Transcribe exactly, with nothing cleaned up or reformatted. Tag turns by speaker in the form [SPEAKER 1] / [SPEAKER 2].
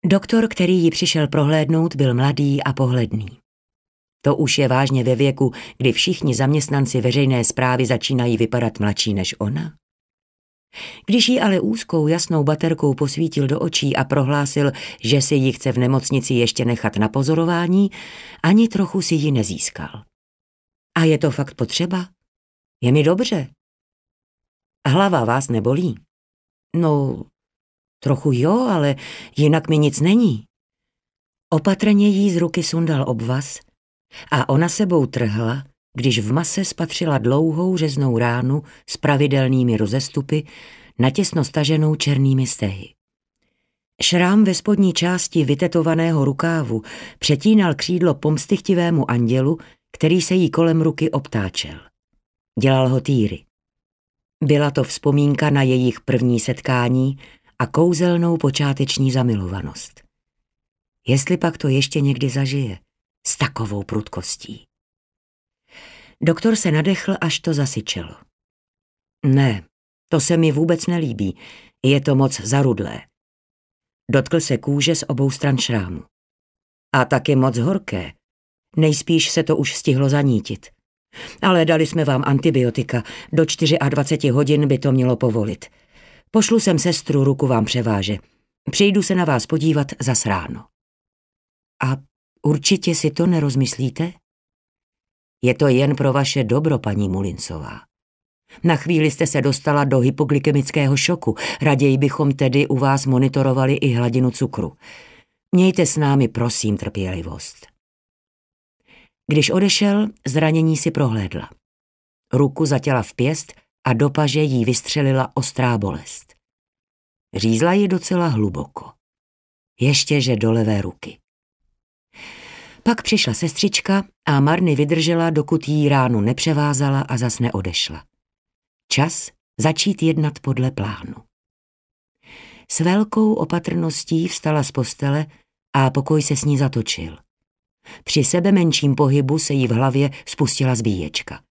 [SPEAKER 1] Doktor, který ji přišel prohlédnout, byl mladý a pohledný. To už je vážně ve věku, kdy všichni zaměstnanci veřejné správy začínají vypadat mladší než ona. Když jí ale úzkou jasnou baterkou posvítil do očí a prohlásil, že si ji chce v nemocnici ještě nechat na pozorování, ani trochu si ji nezískal. A je to fakt potřeba? Je mi dobře. Hlava vás nebolí? No, trochu jo, ale jinak mi nic není. Opatrně jí z ruky sundal obvaz a ona sebou trhla, když v mase spatřila dlouhou řeznou ránu s pravidelnými rozestupy, natěsno staženou černými stehy. Šrám ve spodní části vytetovaného rukávu přetínal křídlo pomstychtivému andělu, který se jí kolem ruky obtáčel. Dělal ho Týry. Byla to vzpomínka na jejich první setkání a kouzelnou počáteční zamilovanost. Jestli pak to ještě někdy zažije, s takovou prudkostí. Doktor se nadechl, až to zasyčelo. Ne, to se mi vůbec nelíbí, je to moc zarudlé. Dotkl se kůže z obou stran šrámu. A taky moc horké, nejspíš se to už stihlo zanítit. Ale dali jsme vám antibiotika, do dvacet čtyři hodin by to mělo povolit. Pošlu sem sestru, ruku vám převáže. Přijdu se na vás podívat zas ráno. A určitě si to nerozmyslíte? Je to jen pro vaše dobro, paní Mulinsová. Na chvíli jste se dostala do hypoglykemického šoku, raději bychom tedy u vás monitorovali i hladinu cukru. Mějte s námi prosím trpělivost. Když odešel, zranění si prohlédla. Ruku zatěla v pěst a do paže jí vystřelila ostrá bolest. Řízla ji docela hluboko. Ještěže do levé ruky. Pak přišla sestřička a marně vydržela, dokud jí ránu nepřevázala a zas neodešla. Čas začít jednat podle plánu. S velkou opatrností vstala z postele a pokoj se s ní zatočil. Při sebe menším pohybu se jí v hlavě spustila zbíječka.